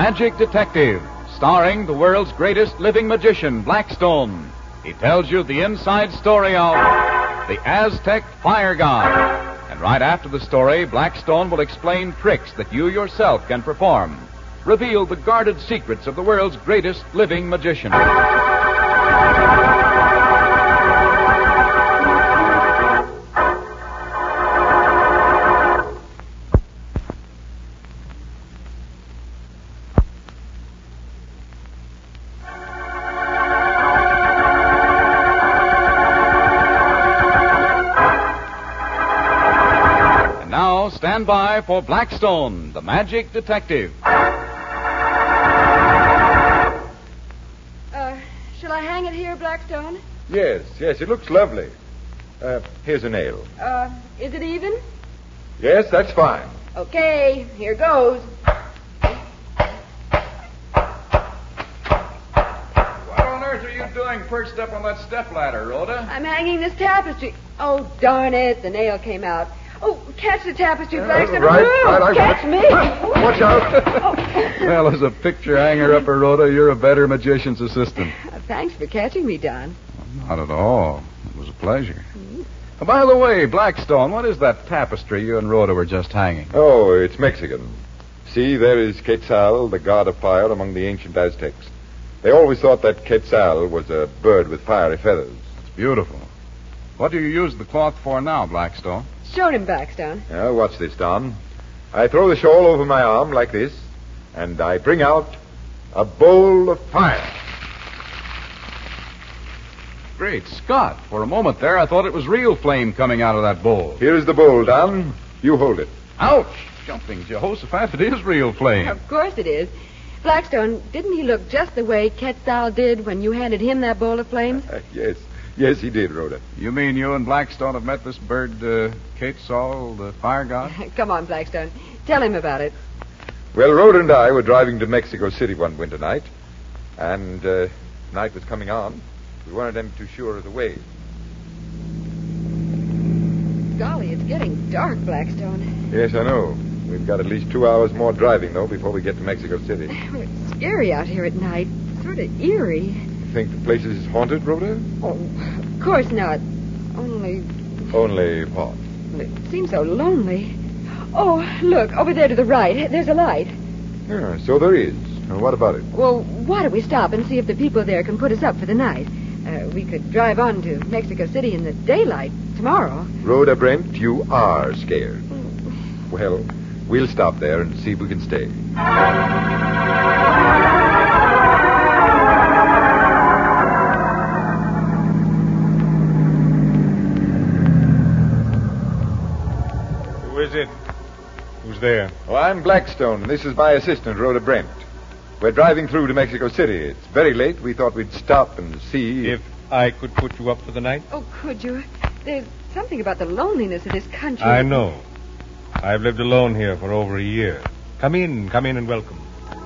Magic Detective, starring the world's greatest living magician, Blackstone. He tells you the inside story of the Aztec Fire God. And right after the story, Blackstone will explain tricks that you yourself can perform. Reveal the guarded secrets of the world's greatest living magician. Now, stand by for Blackstone, the Magic Detective. Shall I hang it here, Blackstone? Yes, it looks lovely. Here's a nail. Is it even? Yes, that's fine. Okay, here goes. What on earth are you doing perched up on that stepladder, Rhoda? I'm hanging this tapestry. Oh, darn it, the nail came out. Oh, catch the tapestry, Blackstone. Right, catch me. Watch out. Well, as a picture hanger up, Rhoda, you're a better magician's assistant. Thanks for catching me, Don. Not at all. It was a pleasure. By the way, Blackstone, what is that tapestry you and Rhoda were just hanging? Oh, it's Mexican. See, there is Quetzal, the god of fire among the ancient Aztecs. They always thought that Quetzal was a bird with fiery feathers. It's beautiful. What do you use the cloth for now, Blackstone? Show him, Blackstone. Now, watch this, Don. I throw the shawl over my arm like this, and I bring out a bowl of fire. Great Scott. For a moment there, I thought it was real flame coming out of that bowl. Here's the bowl, Don. You hold it. Ouch! Jumping Jehoshaphat, it is real flame. Of course it is. Blackstone, didn't he look just the way Quetzal did when you handed him that bowl of flames? Yes, he did, Rhoda. You mean you and Blackstone have met this bird, Quetzal, the fire god? Come on, Blackstone. Tell him about it. Well, Rhoda and I were driving to Mexico City one winter night, and night was coming on. We weren't any too sure of the way. Golly, it's getting dark, Blackstone. Yes, I know. We've got at least 2 hours more driving, though, before we get to Mexico City. Well, it's scary out here at night. Sort of eerie. You think the place is haunted, Rhoda? Oh, of course not. Only what? it seems so lonely. Oh, look, over there to the right. There's a light. Yeah, so there is. Now, what about it? Well, why don't we stop and see if the people there can put us up for the night? We could drive on to Mexico City in the daylight tomorrow. Rhoda Brent, you are scared. Well, we'll stop there and see if we can stay. Who is it? Who's there? Oh, I'm Blackstone. This is my assistant, Rhoda Brent. We're driving through to Mexico City. It's very late. We thought we'd stop and see. If I could put you up for the night? Oh, could you? There's something about the loneliness of this country. I know. I've lived alone here for over a year. Come in and welcome.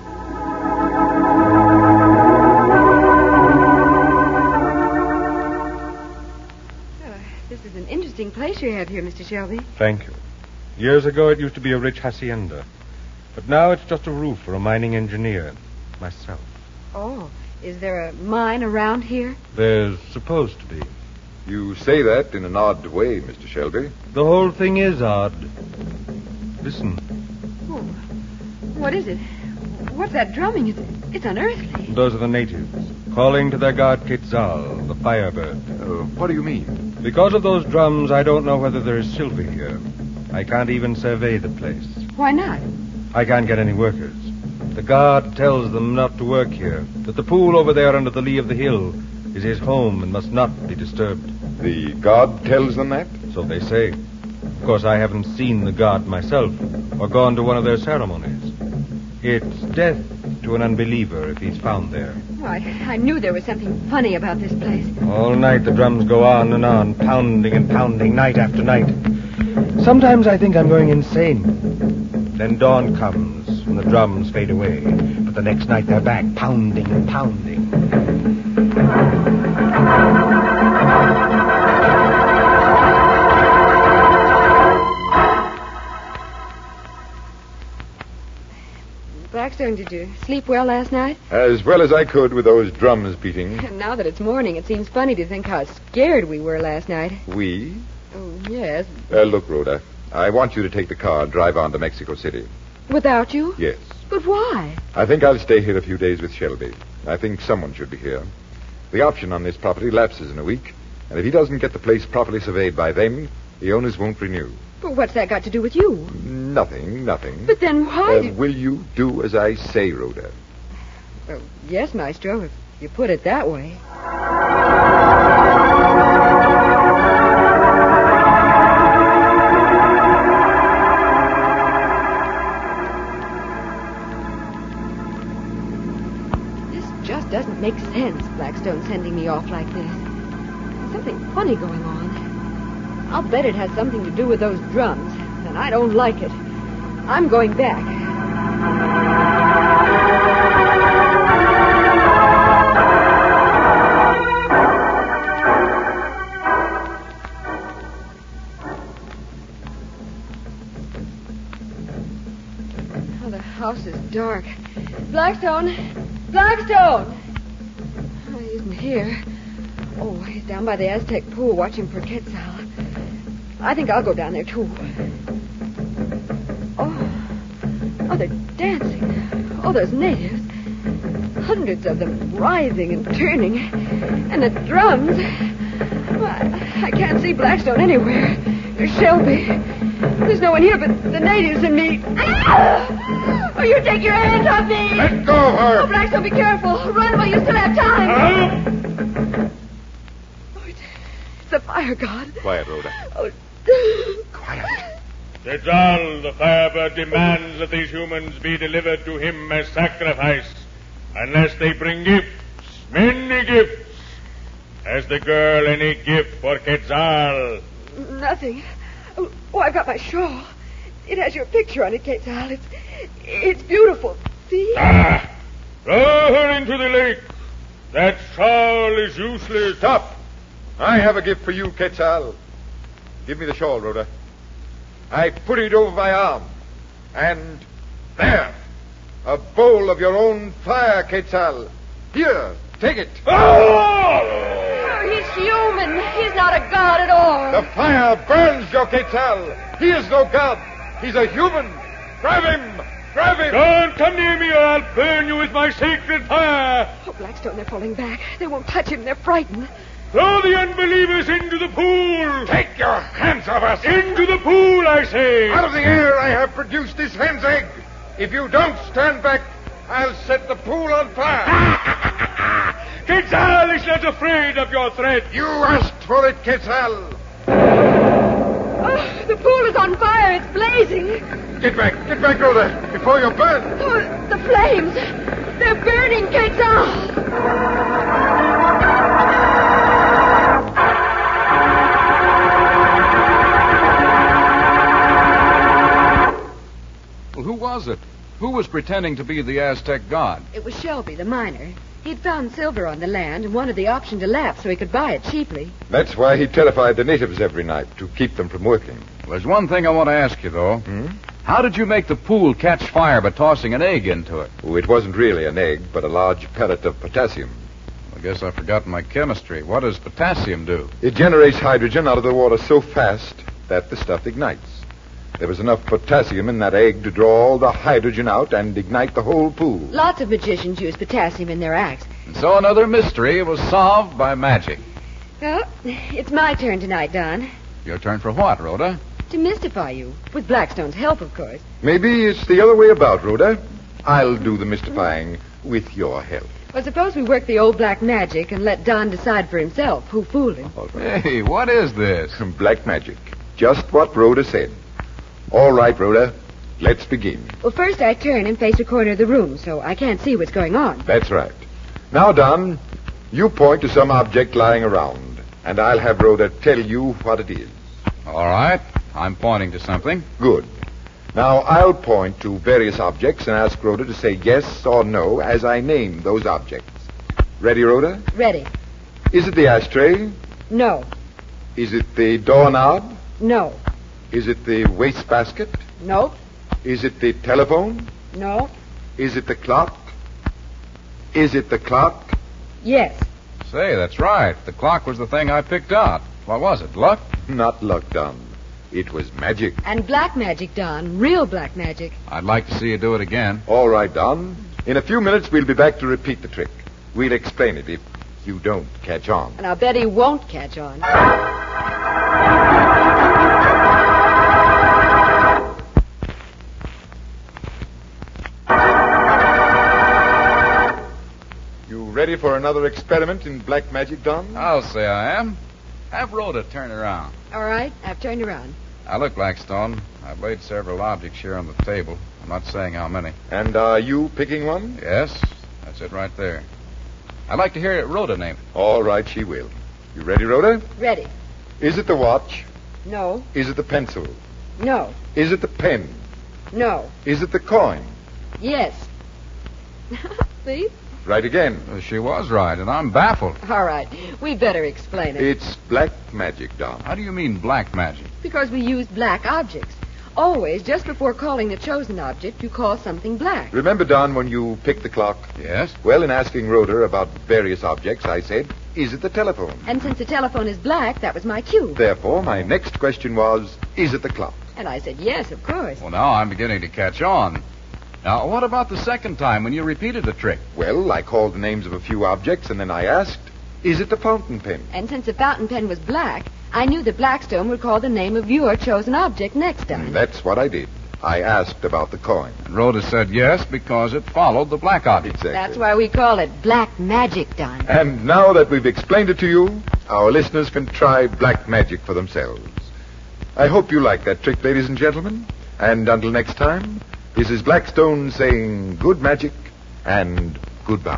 This is an interesting place you have here, Mr. Shelby. Thank you. Years ago, it used to be a rich hacienda. But now it's just a roof for a mining engineer. Myself. Oh, is there a mine around here? There's supposed to be. You say that in an odd way, Mr. Shelby. The whole thing is odd. Listen. Oh, what is it? What's that drumming? It's unearthly. Those are the natives, calling to their god Quetzal, the firebird. What do you mean? Because of those drums, I don't know whether there is silver here. I can't even survey the place. Why not? I can't get any workers. The god tells them not to work here, that the pool over there under the lee of the hill is his home and must not be disturbed. The god tells them that? So they say. Of course, I haven't seen the god myself or gone to one of their ceremonies. It's death to an unbeliever if he's found there. Oh, I knew there was something funny about this place. All night the drums go on and on, pounding and pounding, night after night. Sometimes I think I'm going insane. Then dawn comes and the drums fade away. But the next night they're back, pounding and pounding. Blackstone, did you sleep well last night? As well as I could with those drums beating. Now that it's morning, it seems funny to think how scared we were last night. We? Oh, yes. Look, Rhoda, I want you to take the car and drive on to Mexico City. Without you? Yes. But why? I think I'll stay here a few days with Shelby. I think someone should be here. The option on this property lapses in a week, and if he doesn't get the place properly surveyed by then, the owners won't renew. But what's that got to do with you? Nothing. But then why... Will you do as I say, Rhoda? Well, yes, Maestro, if you put it that way. This just doesn't make sense, Blackstone sending me off like this. There's something funny going on. I'll bet it has something to do with those drums, and I don't like it. I'm going back. Oh, the house is dark. Blackstone! Blackstone! Oh, he isn't here. Oh, he's down by the Aztec pool watching for Quetzal. I think I'll go down there, too. Oh, they're dancing. Oh, those natives. Hundreds of them writhing and turning. And the drums. I can't see Blackstone anywhere. There's Shelby. There's no one here but the natives and me. Ah! Oh, you take your hands off me! Let go of her! Oh, Blackstone, be careful. Run while you still have time. Oh, it's the fire god. Quiet, Rhoda. Oh, Quiet. Quetzal, the firebird, demands that these humans be delivered to him as sacrifice, unless they bring gifts, many gifts. Has the girl any gift for Quetzal? Nothing. Oh, I've got my shawl. It has your picture on it, Quetzal. It's beautiful. See? Ah! Throw her into the lake. That shawl is useless. Stop! I have a gift for you, Quetzal. Give me the shawl, Rhoda. I put it over my arm. And there, a bowl of your own fire, Quetzal. Here, take it. Oh, he's human. He's not a god at all. The fire burns your Quetzal. He is no god. He's a human. Grab him. Grab him. Don't come near me or I'll burn you with my sacred fire. Oh, Blackstone, they're falling back. They won't touch him. They're frightened. Throw the unbelievers into the pool. Take your hands off us. Into the pool, I say. Out of the air I have produced this hen's egg. If you don't stand back, I'll set the pool on fire. Quetzal is not afraid of your threat. You asked for it, Quetzal. Oh, the pool is on fire. It's blazing. Get back, Rhoda, before you're burned. Oh, the flames. They're burning Quetzal. Well, who was it? Who was pretending to be the Aztec god? It was Shelby, the miner. He'd found silver on the land and wanted the option to lapse so he could buy it cheaply. That's why he terrified the natives every night, to keep them from working. Well, there's one thing I want to ask you, though. How did you make the pool catch fire by tossing an egg into it? Oh, it wasn't really an egg, but a large pellet of potassium. I guess I've forgotten my chemistry. What does potassium do? It generates hydrogen out of the water so fast that the stuff ignites. There was enough potassium in that egg to draw all the hydrogen out and ignite the whole pool. Lots of magicians use potassium in their acts. And so another mystery was solved by magic. Well, it's my turn tonight, Don. Your turn for what, Rhoda? To mystify you. With Blackstone's help, of course. Maybe it's the other way about, Rhoda. I'll do the mystifying with your help. Well, suppose we work the old black magic and let Don decide for himself who fooled him. All right. Hey, what is this? Black magic. Just what Rhoda said. All right, Rhoda. Let's begin. Well, first I turn and face a corner of the room so I can't see what's going on. That's right. Now, Don, you point to some object lying around, and I'll have Rhoda tell you what it is. All right. I'm pointing to something. Good. Now, I'll point to various objects and ask Rhoda to say yes or no as I name those objects. Ready, Rhoda? Ready. Is it the ashtray? No. Is it the doorknob? No. Is it the wastebasket? No. Is it the telephone? No. Is it the clock? Is it the clock? Yes. Say, that's right. The clock was the thing I picked out. What was it, luck? Not luck, Don. It was magic. And black magic, Don. Real black magic. I'd like to see you do it again. All right, Don. In a few minutes, we'll be back to repeat the trick. We'll explain it if you don't catch on. And I'll bet he won't catch on. You ready for another experiment in black magic, Don? I'll say I am. Have Rhoda turn around. All right, I've turned around. Now, look, Blackstone, I've laid several objects here on the table. I'm not saying how many. And are you picking one? Yes, that's it right there. I'd like to hear Rhoda name it. All right, she will. You ready, Rhoda? Ready. Is it the watch? No. Is it the pencil? No. Is it the pen? No. Is it the coin? Yes. See? Right again. She was right, and I'm baffled. All right. We better explain it. It's black magic, Don. How do you mean black magic? Because we use black objects. Always, just before calling the chosen object, you call something black. Remember, Don, when you picked the clock? Yes? Well, in asking Rhoda about various objects, I said, is it the telephone? And since the telephone is black, that was my cue. Therefore, my next question was, is it the clock? And I said, yes, of course. Well, now I'm beginning to catch on. Now, what about the second time when you repeated the trick? Well, I called the names of a few objects, and then I asked, is it the fountain pen? And since the fountain pen was black, I knew that Blackstone would call the name of your chosen object next time. And that's what I did. I asked about the coin. And Rhoda said yes because it followed the black object. Exactly. That's why we call it black magic, Don. And now that we've explained it to you, our listeners can try black magic for themselves. I hope you like that trick, ladies and gentlemen. And until next time, this is Blackstone saying good magic and goodbye.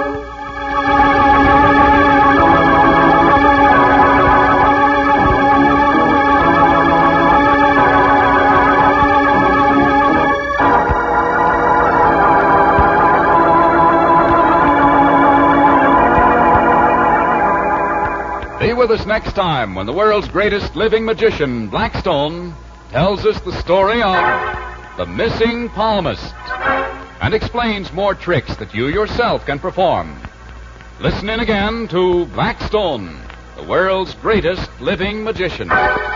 Be with us next time when the world's greatest living magician, Blackstone, tells us the story of the missing palmist and explains more tricks that you yourself can perform. Listen in again to Blackstone, the world's greatest living magician.